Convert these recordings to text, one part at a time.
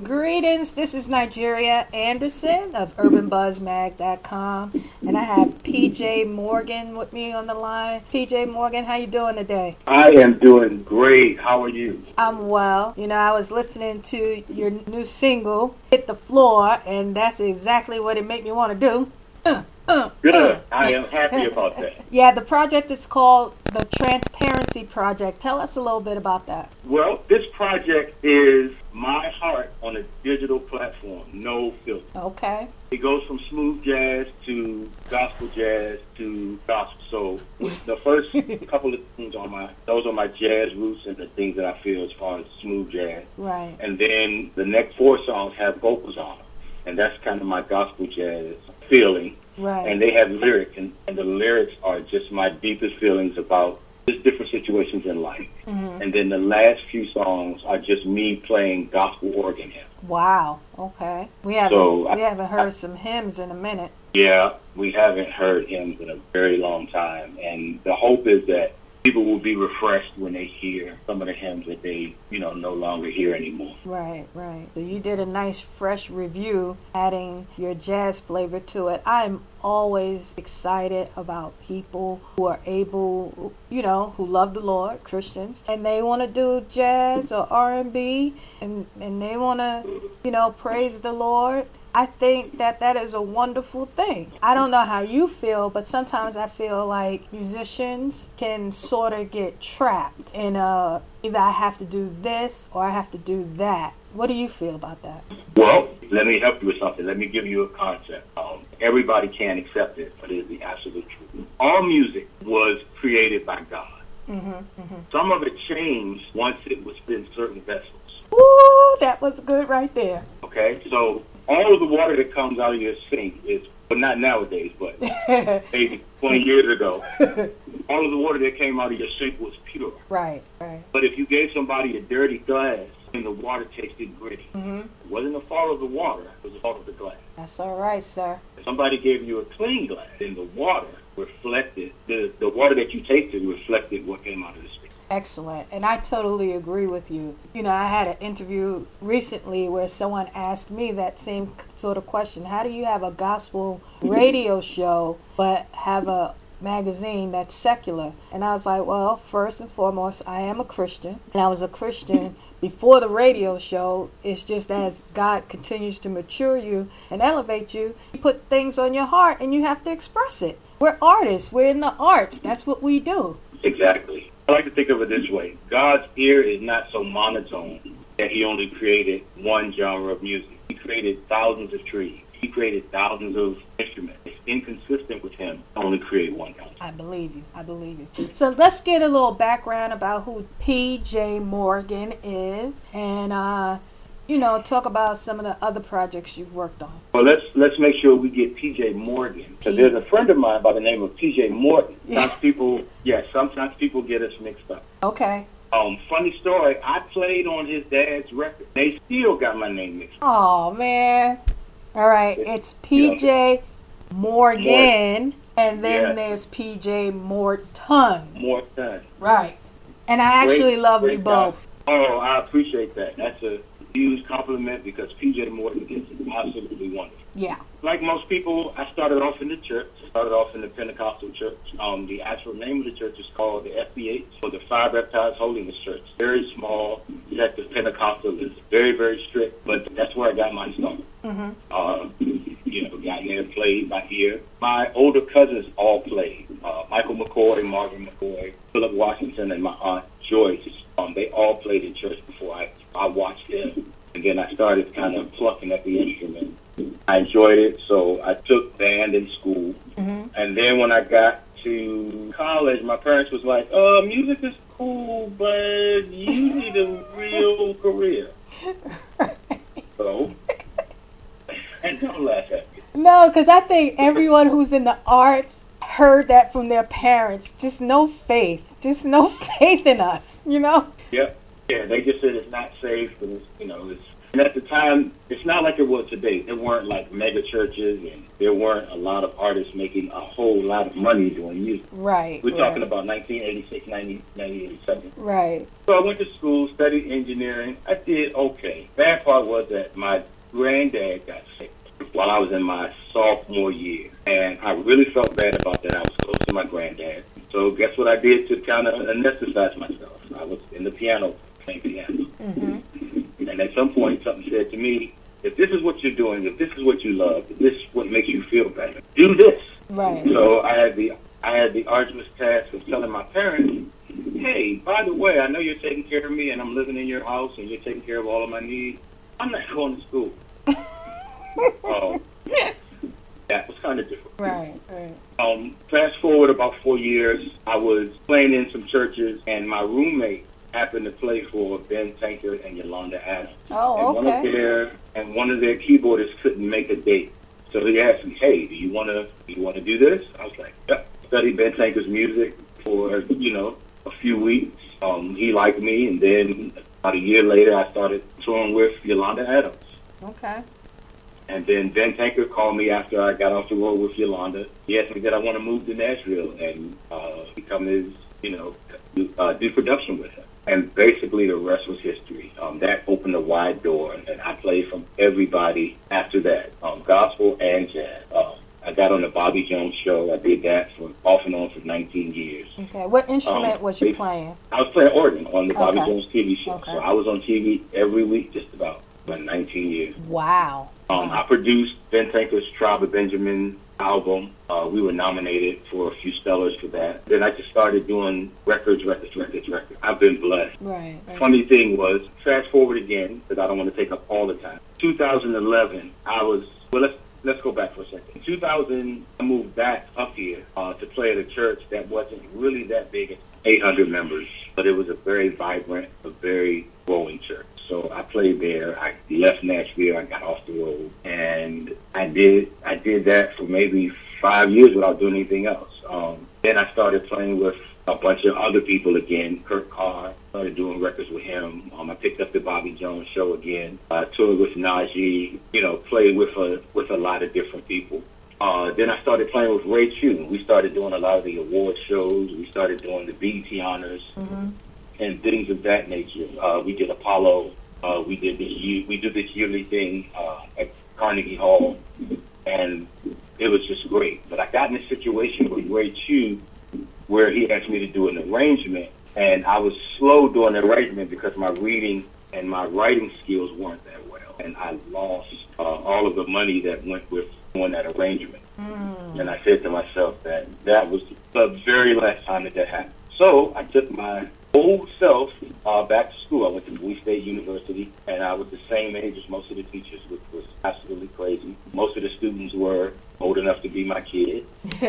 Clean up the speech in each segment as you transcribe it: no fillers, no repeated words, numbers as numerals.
Greetings, this is Nigeria Anderson of UrbanBuzzMag.com, and I have PJ Morgan with me on the line. PJ Morgan, how you doing today? I am doing great. How are you? I'm well. You know, I was listening to your new single, Hit the Floor, and that's exactly what it made me want to do. Good. I am happy about that. Yeah, the project is called the Transparency Project. Tell us a little bit about that. Well, this project is my heart on a digital platform, no filter. Okay. It goes from smooth jazz to gospel jazz to gospel soul. The first couple of things those are my jazz roots and the things that I feel as far as smooth jazz. Right. And then the next 4 songs have vocals on them. And that's kind of my gospel jazz feeling. Right. And they have lyrics, and the lyrics are just my deepest feelings about just different situations in life. Mm-hmm. And then the last few songs are just me playing gospel organ hymns. Wow. Okay. We haven't heard some hymns in a minute. Yeah, we haven't heard hymns in a very long time. And the hope is that people will be refreshed when they hear some of the hymns that they, no longer hear anymore. Right, right. So you did a nice fresh review, adding your jazz flavor to it. I'm always excited about people who are able, who love the Lord, Christians, and they want to do jazz or R&B, and they want to, praise the Lord. I think that is a wonderful thing. I don't know how you feel, but sometimes I feel like musicians can sort of get trapped in either I have to do this or I have to do that. What do you feel about that? Well, let me help you with something. Let me give you a concept. Everybody can't accept it, but it is the absolute truth. All music was created by God. Mm-hmm, mm-hmm. Some of it changed once it was in certain vessels. Ooh, that was good right there. Okay, so all of the water that comes out of your sink is, well, not nowadays, but maybe 20 years ago, all of the water that came out of your sink was pure. Right, right. But if you gave somebody a dirty glass and the water tasted gritty, mm-hmm. It wasn't the fault of the water, it was the fault of the glass. That's all right, sir. If somebody gave you a clean glass, then the water reflected, the water that you tasted reflected what came out of the sink. Excellent. And I totally agree with you. I had an interview recently where someone asked me that same sort of question. How do you have a gospel radio show but have a magazine that's secular? And I was like, well, first and foremost, I am a Christian. And I was a Christian before the radio show. It's just as God continues to mature you and elevate you, you put things on your heart and you have to express it. We're artists. We're in the arts. That's what we do. Exactly. I like to think of it this way. God's ear is not so monotone that he only created one genre of music. He created thousands of trees. He created thousands of instruments. It's inconsistent with him to only create one genre. I believe you. I believe you. So let's get a little background about who PJ Morgan is and, talk about some of the other projects you've worked on. Well, let's make sure we get PJ Morgan. Because there's a friend of mine by the name of PJ Morgan. Sometimes people get us mixed up. Okay. Funny story, I played on his dad's record. They still got my name mixed up. Oh, man. All right, it's PJ Morgan, and then there's PJ Morton. Morton. Right. And I actually love you both. Oh, I appreciate that. That's a huge compliment because PJ Morton is absolutely wonderful. Yeah. Like most people, I started off in the church. I started off in the Pentecostal church. The actual name of the church is called the FBH, or the Fire Baptized Holiness Church. Very small, sect of Pentecostalism. Very, very strict, but that's where I got my start. Mm-hmm. Got there, played by ear. My older cousins all played. Michael McCoy, Marvin McCoy, Philip Washington, and my aunt Joyce. They all played in church before I watched them. And then I started kind of plucking at the instrument. I enjoyed it, so I took band in school. Mm-hmm. And then when I got to college, my parents was like, music is cool, but you need a real career. So, and don't laugh at me. No, because I think everyone who's in the arts heard that from their parents. Just no faith. Just no faith in us, Yep. Yeah, they just said it's not safe, and it's And at the time, it's not like it was today. There weren't like mega churches, and there weren't a lot of artists making a whole lot of money doing music. Right. We're talking about 1986, 1987. Right. So I went to school, studied engineering. I did okay. Bad part was that my granddad got sick while I was in my sophomore year. And I really felt bad about that. I was close to my granddad. So guess what I did to kind of anesthetize myself? I was in the piano, playing piano. Mm-hmm. And at some point, something said to me, if this is what you're doing, if this is what you love, if this is what makes you feel better, do this. Right. So I had the arduous task of telling my parents, hey, by the way, I know you're taking care of me and I'm living in your house and you're taking care of all of my needs. I'm not going to school. That was kind of different. Right, right. Fast forward about 4 years, I was playing in some churches, and my roommate happened to play for Ben Tanker and Yolanda Adams. Oh, and okay. One of their keyboardists couldn't make a date, so he asked me, "Hey, do you want to do this?" I was like, "Yep." Studied Ben Tanker's music for a few weeks. He liked me, and then about a year later, I started touring with Yolanda Adams. Okay. And then Ben Tanker called me after I got off the road with Yolanda. He asked me that I want to move to Nashville and become his, do production with him. And basically the rest was history. That opened a wide door, and I played from everybody after that, gospel and jazz. I got on the Bobby Jones show. I did that for off and on for 19 years. Okay. What instrument was you playing? I was playing organ on the Bobby Jones TV show. Okay. So I was on TV every week just about for 19 years. Wow. I produced Ben Tanker's Tribe of Benjamin album. We were nominated for a few Stellars for that. Then I just started doing records. I've been blessed. Right. Funny thing was, fast forward again, because I don't want to take up all the time. 2011, let's go back for a second. In 2000, I moved back up here to play at a church that wasn't really that big, 800 members, but it was a very vibrant, a very growing church. So I played there. I left Nashville. I got off the road, and I did that for maybe 5 years without doing anything else. Then I started playing with a bunch of other people again. Kurt Carr, started doing records with him. I picked up the Bobby Jones show again. I toured with Najee. Played with a lot of different people. Then I started playing with Ray Chew. We started doing a lot of the award shows. We started doing the BET honors. Mm-hmm. And things of that nature. We did Apollo. We did this yearly thing at Carnegie Hall, and it was just great. But I got in a situation with Ray Chew where he asked me to do an arrangement, and I was slow doing the arrangement because my reading and my writing skills weren't that well, and I lost all of the money that went with doing that arrangement. Mm. And I said to myself that was the very last time that happened. So I took my old self back to school. I went to Bowie State University, and I was the same age as most of the teachers, which was absolutely crazy. Most of the students were old enough to be my kid.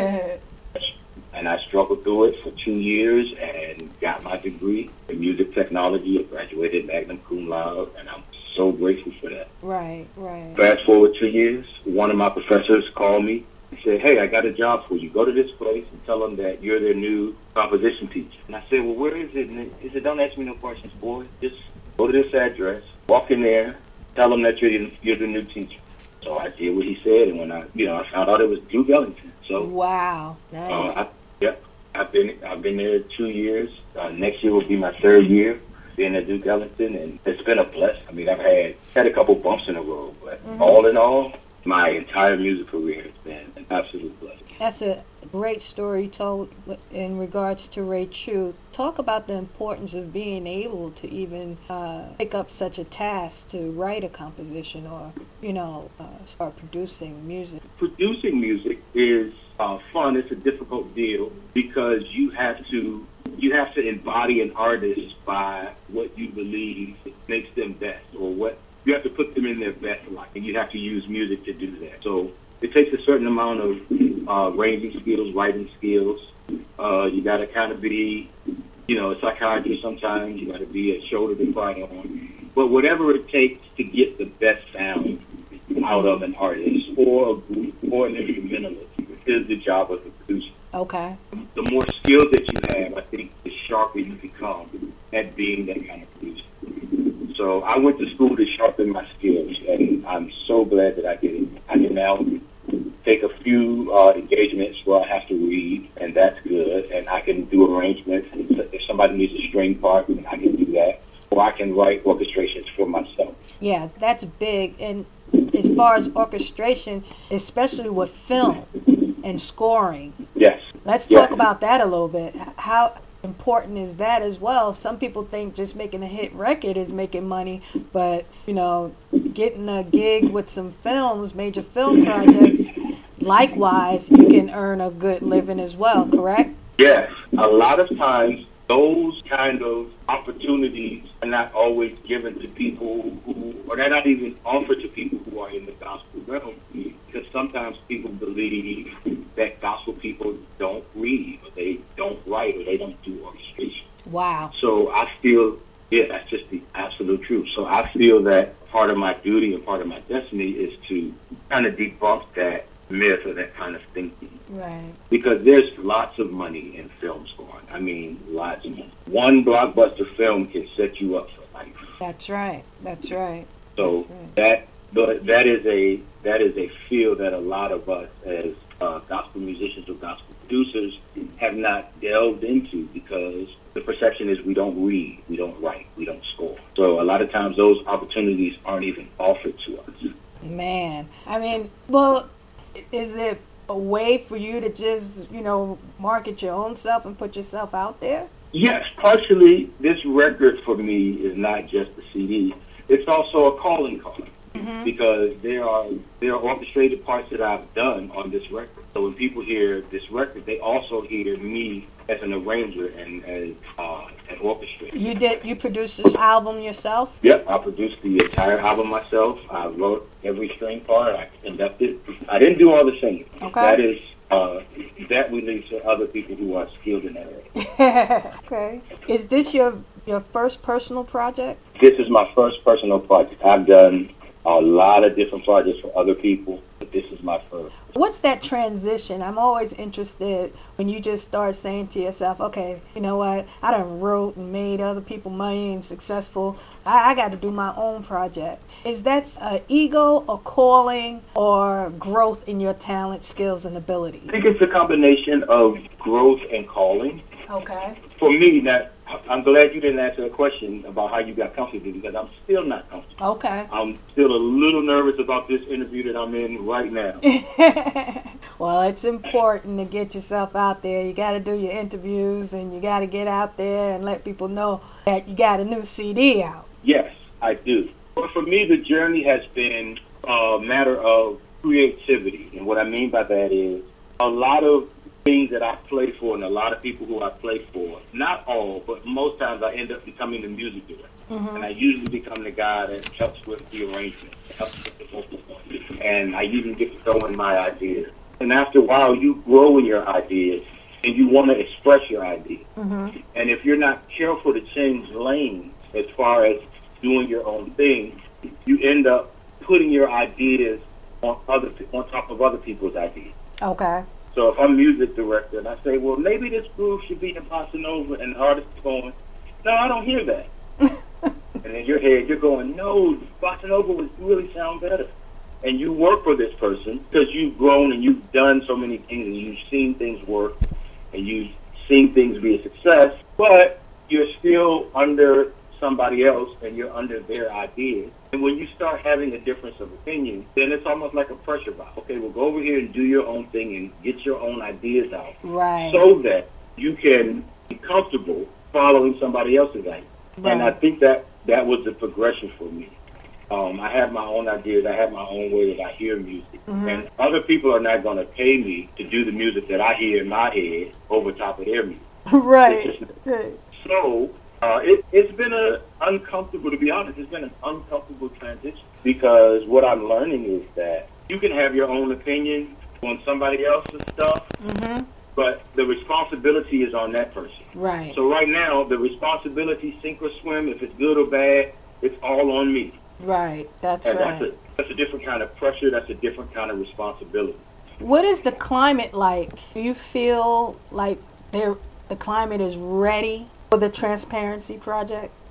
And I struggled through it for 2 years and got my degree in music technology. I graduated magna cum laude, and I'm so grateful for that. Right, right. Fast forward 2 years, one of my professors called me. He said, "Hey, I got a job for you. Go to this place and tell them that you're their new composition teacher." And I said, "Well, where is it?" And he said, "Don't ask me no questions, boy. Just go to this address, walk in there, tell them that you're the new teacher." So I did what he said, and when I found out it was Duke Ellington. So wow, nice. I've been there 2 years. Next year will be my 3rd year being at Duke Ellington, and it's been a blessing. I mean, I've had a couple bumps in the road, but all in all, my entire music career has been an absolute blessing. That's a great story told in regards to Ray Chew. Talk about the importance of being able to even pick up such a task to write a composition or, start producing music. Producing music is fun. It's a difficult deal because you have to embody an artist by what you believe makes them best, or what you have to put them in their best light, and you have to use music to do that. So it takes a certain amount of arranging skills, writing skills. You got to kind of be, a psychiatrist sometimes. You got to be a shoulder to cry on. But whatever it takes to get the best sound out of an artist or a group or an instrumentalist is the job of the producer. Okay. The more skills that you have, I think the sharper you become at being that kind of producer. So I went to school to sharpen my skills, and I'm so glad that I can now take a few engagements where I have to read, and that's good. And I can do arrangements. If somebody needs a string part, I can do that. Or I can write orchestrations for myself. Yeah, that's big. And as far as orchestration, especially with film and scoring. Yes. Let's talk about that a little bit. How important is that as well? Some people think just making a hit record is making money, but, you know, getting a gig with some films, major film projects, likewise, you can earn a good living as well, correct? Yes. A lot of times, those kind of opportunities are not always given to people who, or they're not even offered to people who are in the gospel realm, because sometimes people believe that gospel people don't read, or they don't write, or they don't do orchestration. Wow. So I feel, that's just the absolute truth. So I feel that part of my duty and part of my destiny is to kind of debunk that myth or that kind of thinking. Right. Because there's lots of money in film scoring. I mean, lots of money. One blockbuster film can set you up for life. That's right. That's right. So that is a field that a lot of us as gospel musicians or gospel producers have not delved into, because the perception is we don't read, we don't write, we don't score. So a lot of times those opportunities aren't even offered to us. Man, I mean, well, is it a way for you to just, you know, market your own self and put yourself out there? Yes, partially. This record for me is not just a CD. It's also a calling card, because there are orchestrated parts that I've done on this record. So when people hear this record, they also hear me as an arranger and as an orchestrator. You produced this album yourself? Yep, I produced the entire album myself. I wrote every string part. I conducted. I didn't do all the singing. Okay. That is that we leave to other people who are skilled in that area. Okay. Is this your first personal project? This is my first personal project. I've done a lot of different projects for other people, but this is my first. What's that transition? I'm always interested when you just start saying to yourself, okay, you know what? I done wrote and made other people money and successful. I got to do my own project. Is that an ego, a calling, or growth in your talent, skills, and ability? I think it's a combination of growth and calling. Okay. For me, that I'm glad you didn't answer a question about how you got comfortable, because I'm still not comfortable. Okay. I'm still a little nervous about this interview that I'm in right now. Well, it's important to get yourself out there. You got to do your interviews, and you got to get out there and let people know that you got a new CD out. Yes, I do. But for me, the journey has been a matter of creativity. And what I mean by that is a lot of things that I play for and a lot of people who I play for, not all, but most times I end up becoming the music director. And I usually become the guy that helps with the arrangement, helps with the vocal point. And I even get to throw in my ideas. And after a while, you grow in your ideas and you want to express your ideas. And if you're not careful to change lanes as far as doing your own thing, you end up putting your ideas on top of other people's ideas. Okay. So if I'm music director and I say, well, maybe this groove should be in bossa nova, and the artist is going, no, I don't hear that. And in your head, you're going, no, bossa nova would really sound better. And you work for this person because you've grown and you've done so many things and you've seen things work and you've seen things be a success, but you're still under somebody else and you're under their ideas. And when you start having a difference of opinion, then it's almost like a pressure valve. Okay, well, go over here and do your own thing and get your own ideas out. Right. So that you can be comfortable following somebody else's ideas. Right. And I think that was the progression for me. I have my own ideas. I have my own way that I hear music. And other people are not going to pay me to do the music that I hear in my head over top of their music. Right. So it's been uncomfortable, to be honest. It's been an uncomfortable transition, because what I'm learning is that you can have your own opinion on somebody else's stuff, but the responsibility is on that person. Right. So right now, the responsibility, sink or swim, if it's good or bad, it's all on me. Right. That's right. That's a different kind of pressure. That's a different kind of responsibility. What is the climate like? Do you feel like the climate is ready for the Transparency Project?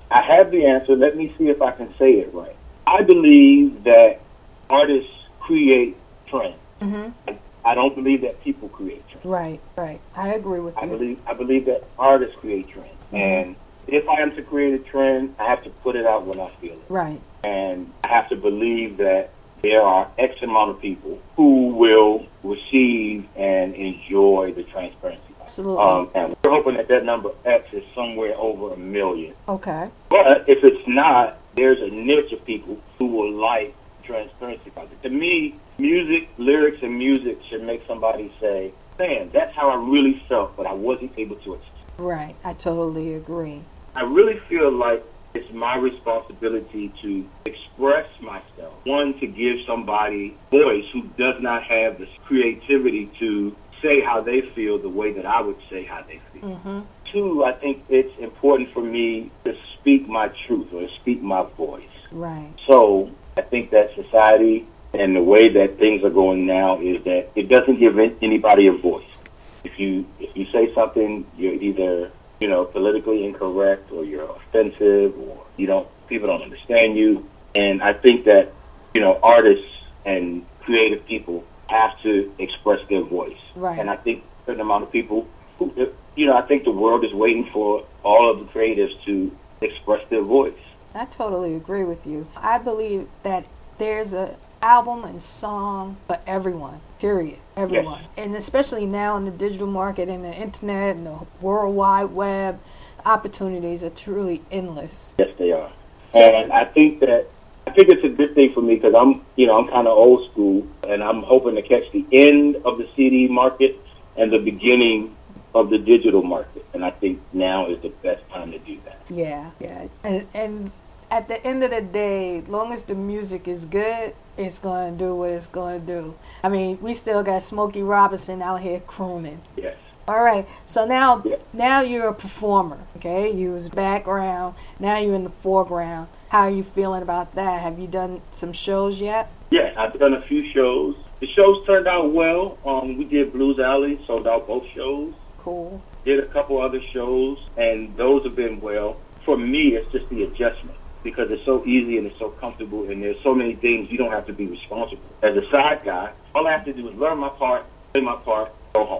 I have the answer. Let me see if I can say it right. I believe that artists create trends. Mm-hmm. I don't believe that people create trends. Right, right. I agree with you. I believe that artists create trends. Mm-hmm. And if I am to create a trend, I have to put it out when I feel it. Right. And I have to believe that there are X amount of people who will receive and enjoy the transparency. Absolutely. And we're hoping that that number X is somewhere over 1 million. Okay. But if it's not, there's a niche of people who will like transparency. To me, music, lyrics, and music should make somebody say, man, that's how I really felt, but I wasn't able to express. Right. I totally agree. I really feel like it's my responsibility to express myself. One, to give somebody voice who does not have this creativity to say how they feel the way that I would say how they feel. Mm-hmm. Two, I think it's important for me to speak my truth or to speak my voice. Right. So I think that society and the way that things are going now is that it doesn't give anybody a voice. If you say something, you're either politically incorrect, or you're offensive, or people don't understand you. And I think that artists and creative people have to express their voice. Right. And I think a certain amount of people who, I think the world is waiting for all of the creatives to express their voice. I totally agree with you. I believe that there's a album and song for everyone, period. Everyone. Yes. And especially now in the digital market and the internet and the World Wide Web, opportunities are truly endless. Yes, they are. And I think it's a good thing for me because I'm kind of old school, and I'm hoping to catch the end of the CD market and the beginning of the digital market. And I think now is the best time to do that. Yeah, yeah. And at the end of the day, as long as the music is good, it's going to do what it's going to do. I mean, we still got Smokey Robinson out here crooning. Yes. All right. So now you're a performer, okay? You was background. Now you're in the foreground. How are you feeling about that? Have you done some shows yet? Yes, I've done a few shows. The shows turned out well. We did Blues Alley, sold out both shows. Cool. Did a couple other shows, and those have been well. For me, it's just the adjustment because it's so easy and it's so comfortable, and there's so many things you don't have to be responsible. As a side guy, all I have to do is learn my part, play my part, go home.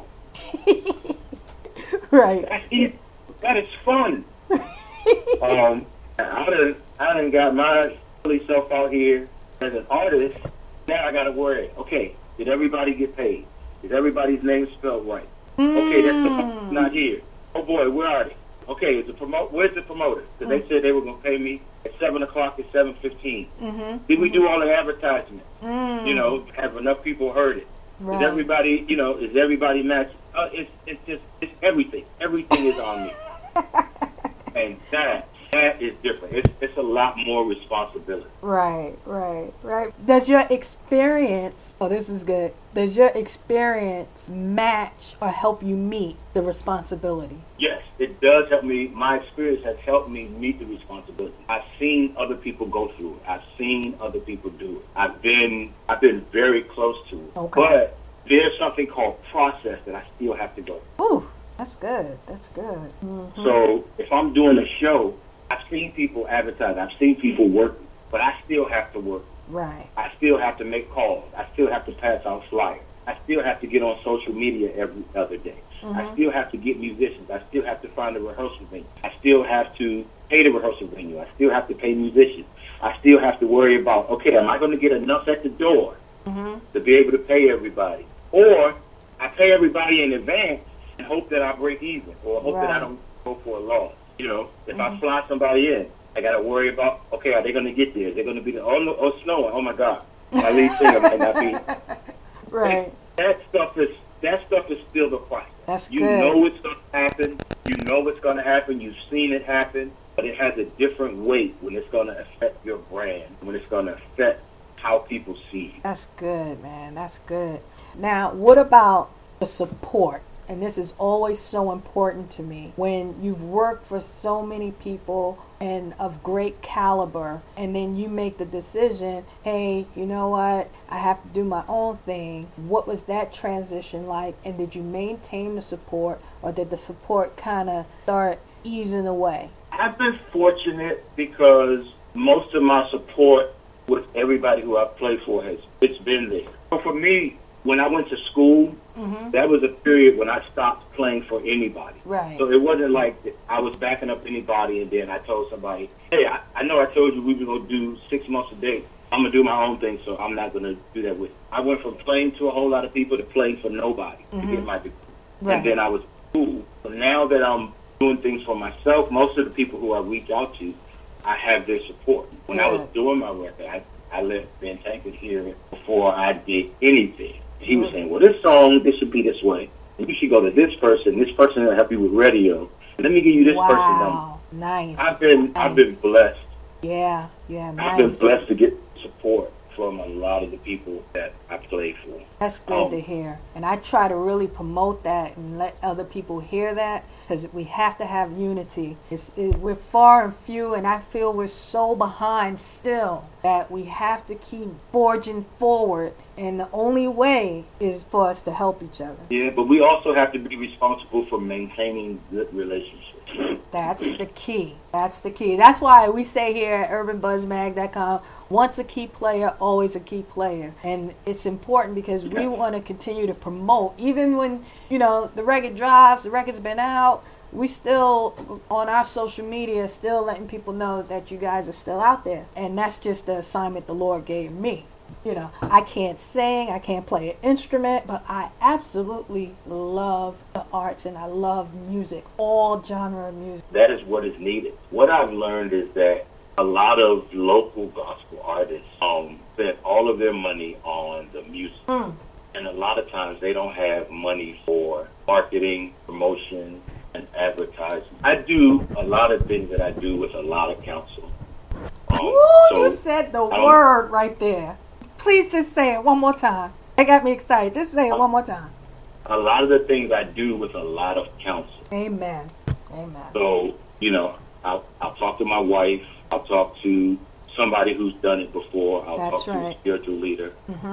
Right. That's it. That is fun. I done got my silly self out here as an artist. Now I got to worry. Okay, did everybody get paid? Is everybody's name spelled right? Okay, that's not here. Oh boy, where are they? Okay, where's the promoter? Because they said they were going to pay me at 7 o'clock at 7:15. Mm-hmm. Did we do all the advertisement? Have enough people heard it? Right. Is everybody matching? It's everything. Everything is on me. And that is different. It's a lot more responsibility. Right. Does your experience, this is good, does your experience match or help you meet the responsibility? Yes, it does help me. My experience has helped me meet the responsibility. I've seen other people go through it. I've seen other people do it. I've been very close to it. Okay. But there's something called process that I still have to go through. Ooh, that's good. Mm-hmm. So if I'm doing a show, I've seen people advertise. I've seen people work, but I still have to work. Right. I still have to make calls. I still have to pass out flyers. I still have to get on social media every other day. Mm-hmm. I still have to get musicians. I still have to find a rehearsal venue. I still have to pay the rehearsal venue. I still have to pay musicians. I still have to worry about, okay, am I going to get enough at the door to be able to pay everybody? Or I pay everybody in advance and hope that I break even, or hope that I don't go for a loss. If I fly somebody in, I got to worry about, okay, are they going to get there? Is they going to be there? Oh, no, oh, snowing. Oh, my God. My lead singer might not be. Right. That stuff is still the process. That's you good. know it's going to happen. You know what's going to happen. You've seen it happen. But it has a different weight when it's going to affect your brand, when it's going to affect how people see you. That's good, man. That's good. Now, what about the support? And this is always so important to me. When you've worked for so many people and of great caliber, and then you make the decision, hey, you know what? I have to do my own thing. What was that transition like? And did you maintain the support, or did the support kind of start easing away? I've been fortunate because most of my support with everybody who I play for it's been there. So for me, when I went to school, that was a period when I stopped playing for anybody. Right. So it wasn't like I was backing up anybody and then I told somebody, hey, I know I told you we were going to do 6 months a day. I'm going to do my own thing, so I'm not going to do that with you. I went from playing to a whole lot of people to playing for nobody to get my degree. Right. And then I was cool. So now that I'm doing things for myself, most of the people who I reach out to, I have their support. When I was doing my record, I let Ben Tankard hear it before I did anything. He was saying, well, this song, this should be this way. And you should go to this person will help you with radio. Let me give you this person number. Nice. I've been blessed. Yeah, nice. I've been blessed to get support from a lot of the people that I play for. That's good to hear. And I try to really promote that and let other people hear that, because we have to have unity. We're far and few, and I feel we're so behind still that we have to keep forging forward. And the only way is for us to help each other. Yeah, but we also have to be responsible for maintaining good relationships. That's the key. That's the key. That's why we say here at UrbanBuzzMag.com, once a key player, always a key player. And it's important because we want to continue to promote. Even when, the record drops, the record's been out, we still, on our social media, still letting people know that you guys are still out there. And that's just the assignment the Lord gave me. I can't sing, I can't play an instrument, but I absolutely love the arts and I love music, all genre of music. That is what is needed. What I've learned is that a lot of local gospel artists spend all of their money on the music. And a lot of times they don't have money for marketing, promotion, and advertising. I do a lot of things that I do with a lot of counsel. You said the word right there. Please just say it one more time. It got me excited. Just say it one more time. A lot of the things I do with a lot of counsel. Amen. So, I'll talk to my wife. I'll talk to somebody who's done it before. I'll talk to a spiritual leader.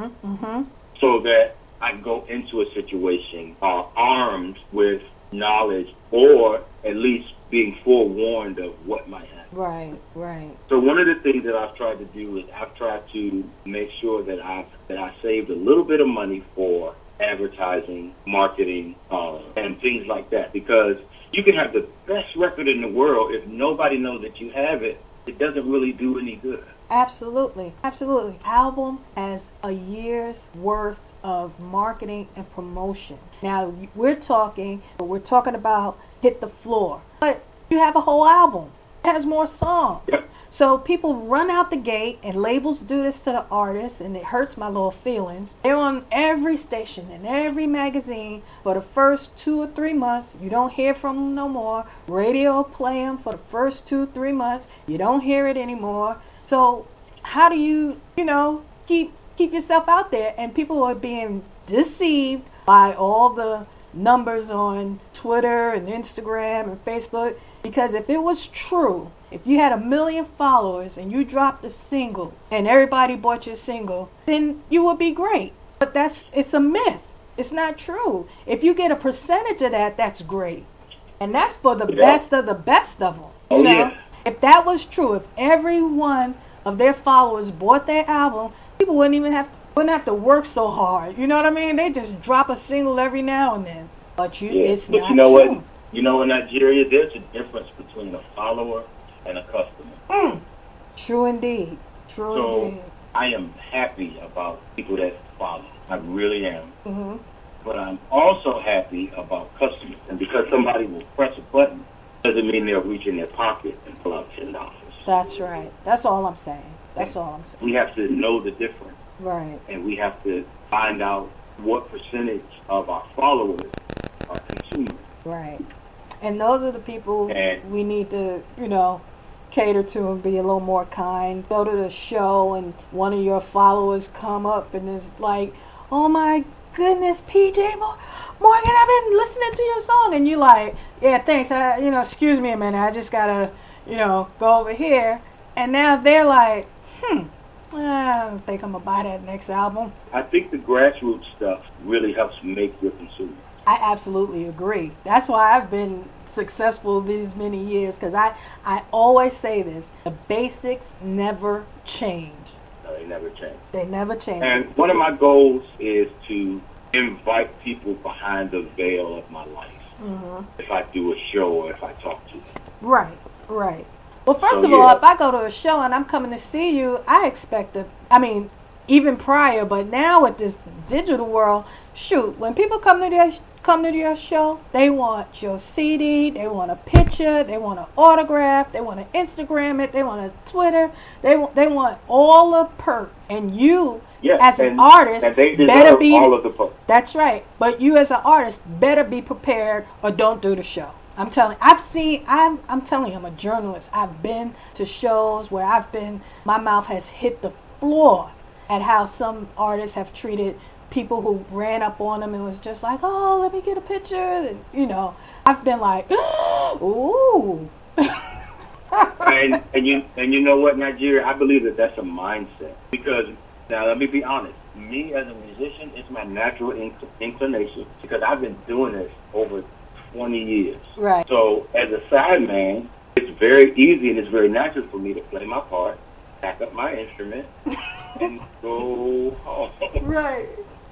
So that I go into a situation armed with knowledge or at least being forewarned of what might happen. Right. So one of the things that I've tried to do is I've tried to make sure that I saved a little bit of money for advertising, marketing, and things like that. Because you can have the best record in the world if nobody knows that you have it. It doesn't really do any good. Absolutely. Album has a year's worth of marketing and promotion. Now we're talking about Hit the Floor, but you have a whole album. It has more songs. Yep. So people run out the gate, and labels do this to the artists, and it hurts my little feelings. They're on every station and every magazine for the first 2 or 3 months. You don't hear from them no more. Radio play them for the first 2-3 months. You don't hear it anymore. So how do you, keep yourself out there? And people are being deceived by all the numbers on Twitter and Instagram and Facebook. Because if it was true, if you had 1 million followers and you dropped a single and everybody bought your single, then you would be great. But it's a myth. It's not true. If you get a percentage of that, that's great. And that's for the best of the best of them. Yeah. If that was true, if every one of their followers bought their album, people wouldn't have to work so hard. You know what I mean? They just drop a single every now and then. But it's not you know true. What? In Nigeria, there's a difference between a follower and a customer. True indeed. Indeed. I am happy about people that follow. I really am. But I'm also happy about customers. And because somebody will press a button, doesn't mean they'll reach in their pocket and pull out $10. That's right. That's all I'm saying. We have to know the difference. Right. And we have to find out what percentage of our followers are consumers. Right. And those are the people we need to, cater to and be a little more kind. Go to the show and one of your followers come up and is like, oh my goodness, PJ Morgan, I've been listening to your song. And you're like, yeah, thanks. Excuse me a minute. I just got to, go over here. And now they're like, I don't think I'm going to buy that next album. I think the grassroots stuff really helps make your consumer. I absolutely agree. That's why I've been successful these many years, because I always say this: the basics never change. No, they never change. They never change. And one of my goals is to invite people behind the veil of my life. If I do a show or if I talk to them. Right, right. Well, first of all, if I go to a show and I'm coming to see you, I expect even prior, but now with this digital world, shoot, when people come to your show, they want your CD, they want a picture, they want an autograph, they want to Instagram it, they want a Twitter, they want all the perks. And you, as an artist, better be all of the perks. That's right. But you, as an artist, better be prepared or don't do the show. I'm telling you, I'm telling you, I'm a journalist. I've been to shows where my mouth has hit the floor at how some artists have treated people who ran up on them and was just like, oh, let me get a picture. And, I've been like, ooh. and you know what, Nigeria, I believe that's a mindset. Because, now let me be honest, me as a musician, it's my natural inclination, because I've been doing this over 20 years. Right. So as a sideman, it's very easy and it's very natural for me to play my part, pack up my instrument, and go home. Right.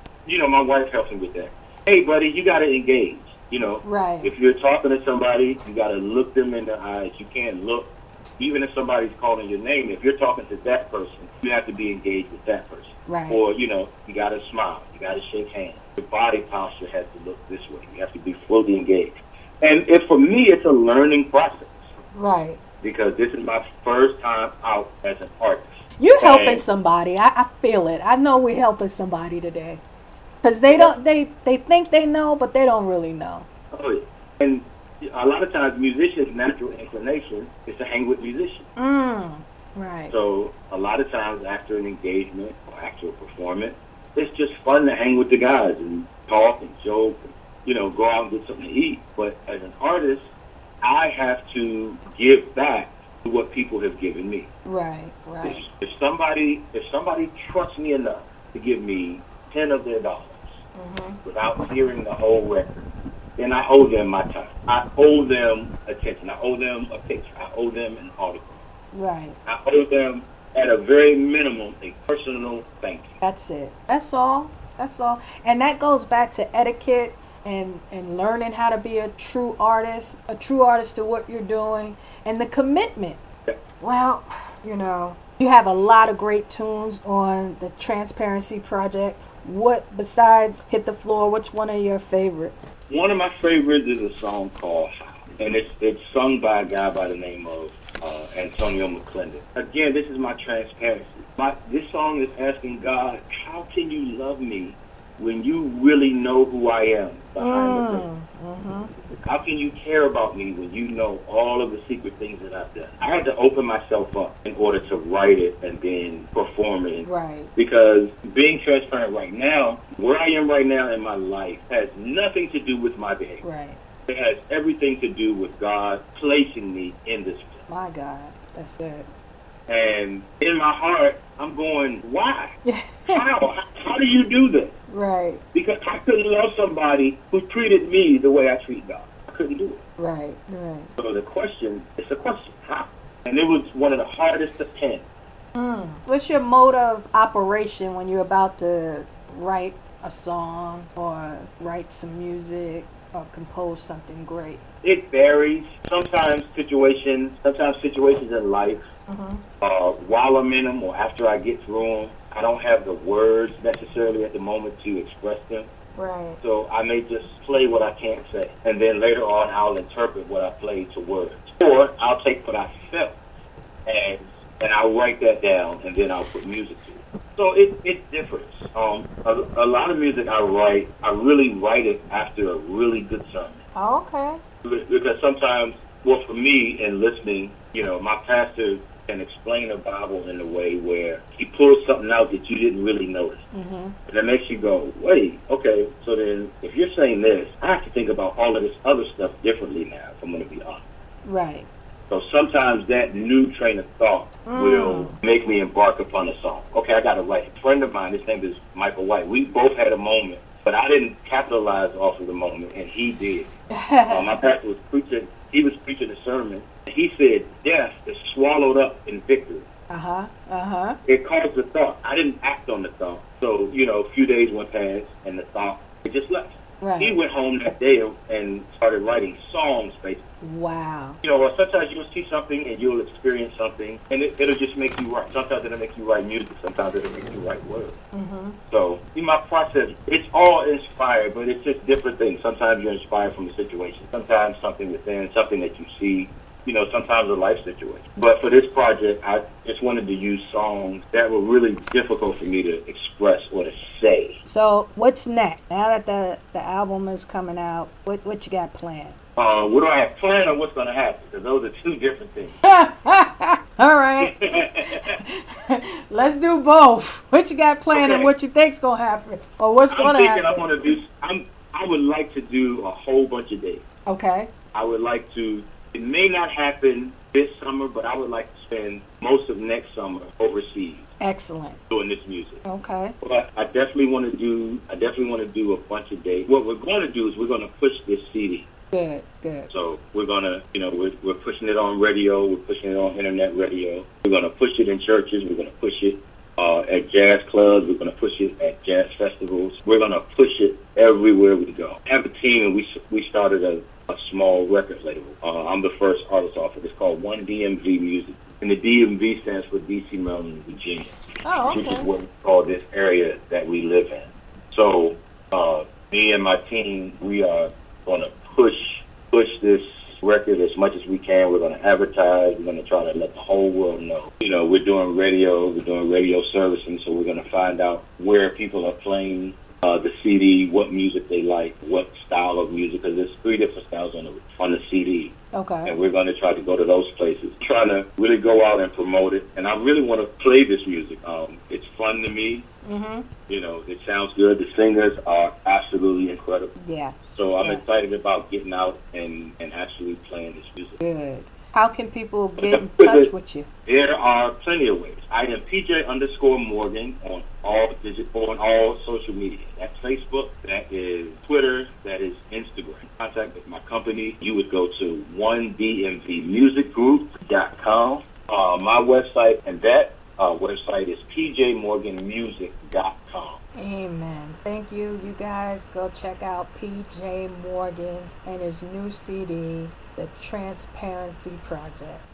My wife helps me with that. Hey, buddy, you got to engage. Right. If you're talking to somebody, you got to look them in the eyes. You can't look, even if somebody's calling your name. If you're talking to that person, you have to be engaged with that person. Right. Or, you got to smile. You got to shake hands. Your body posture has to look this way. You have to be fully engaged. And for me, it's a learning process. Right. Because this is my first time out as an artist. You're helping somebody. I feel it. I know we're helping somebody today. Because they think they know, but they don't really know. Oh, yeah. And a lot of times, musicians' natural inclination is to hang with musicians. Right. So a lot of times, after an engagement or after a performance, it's just fun to hang with the guys and talk and joke and, go out and get something to eat. But as an artist, I have to give back to what people have given me. Right, right. If somebody trusts me enough to give me 10 of their dollars without hearing the whole record, then I owe them my time. I owe them attention. I owe them a picture. I owe them an autograph. Right. I owe them, at a very minimum, a personal thank you. That's it. That's all. That's all. And that goes back to etiquette and learning how to be a true artist to what you're doing, and the commitment. Yeah. Well, you have a lot of great tunes on the Transparency Project. What, besides Hit the Floor, what's one of your favorites? One of my favorites is a song called How, and it's sung by a guy by the name of Antonio McClendon. Again, this is my transparency. This song is asking God, how can you love me when you really know who I am behind the curtain? How can you care about me when you know all of the secret things that I've done? I had to open myself up in order to write it and then perform it. Right. Because being transparent right now, where I am right now in my life, has nothing to do with my behavior. Right. It has everything to do with God placing me in this place. My God, that's it. And in my heart, I'm going, why? How do you do this? Right. Because I couldn't love somebody who treated me the way I treat God. I couldn't do it. Right, right. So it's a question, how? And it was one of the hardest to pen. What's your mode of operation when you're about to write a song or write some music or compose something great? It varies. Sometimes situations in life, while I'm in them or after I get through them, I don't have the words necessarily at the moment to express them. Right. So I may just play what I can't say. And then later on, I'll interpret what I played to words. Or I'll take what I felt and I'll write that down, and then I'll put music to it. So it differs. A lot of music I really write it after a really good sermon. Oh, okay. Because sometimes, well, for me, in listening, my pastor can explain the Bible in a way where he pulls something out that you didn't really notice. And it makes you go, wait, okay, so then if you're saying this, I have to think about all of this other stuff differently now, if I'm going to be honest. Right. So sometimes that new train of thought will make me embark upon a song. Okay, I got to write. A friend of mine, his name is Michael White, we both had a moment but I didn't capitalize off of the moment, and he did. My pastor was preaching. He was preaching a sermon. He said, "Death is swallowed up in victory." It caused the thought. I didn't act on the thought. So, a few days went past, and the thought, it just left. Right. He went home that day and started writing songs, basically. Wow. Or sometimes you'll see something and you'll experience something, and it'll just make you write. Sometimes it'll make you write music. Sometimes it'll make you write words. Mm-hmm. So, in my process, it's all inspired, but it's just different things. Sometimes you're inspired from a situation. Sometimes something within, something that you see. Sometimes a life situation. But for this project, I just wanted to use songs that were really difficult for me to express or to say. So what's next? Now that the album is coming out, what you got planned? What do I have planned or what's going to happen? Because those are two different things. All right. Let's do both. What you got planned and what you think's going to happen? Or what's going to happen? I would like to do a whole bunch of days. Okay. I would like to. It may not happen this summer, but I would like to spend most of next summer overseas. Excellent. Doing this music. Okay. But I definitely want to do a bunch of days. What we're going to do is we're going to push this CD. Good. So we're going to, we're pushing it on radio. We're pushing it on internet radio. We're going to push it in churches. We're going to push it at jazz clubs. We're going to push it at jazz festivals. We're going to push it everywhere we go. I have a team, and we started a small record label. I'm the first artist off it. It's called One DMV Music. And the DMV stands for DC, Maryland, Virginia. Oh, okay. Which is what we call this area that we live in. So me and my team, we are going to push this record as much as we can. We're going to advertise. We're going to try to let the whole world know. We're doing radio. We're doing radio servicing, so we're going to find out where people are playing the CD, what music they like, what style of music, because there's 3 different styles on the CD. Okay. And we're going to try to go to those places, trying to really go out and promote it. And I really want to play this music. It's fun to me. Mm-hmm. It sounds good. The singers are absolutely incredible. Yeah. So I'm excited about getting out and actually playing this music. Good. How can people get in touch with you? There are plenty of ways. I am PJ_Morgan on all social media. That's Facebook, that is Twitter, that is Instagram. Contact with my company. You would go to 1DMVmusicgroup.com. My website, and that website is PJMorganmusic.com. Amen. Thank you. You guys go check out PJ Morgan and his new CD, The Transparency Project.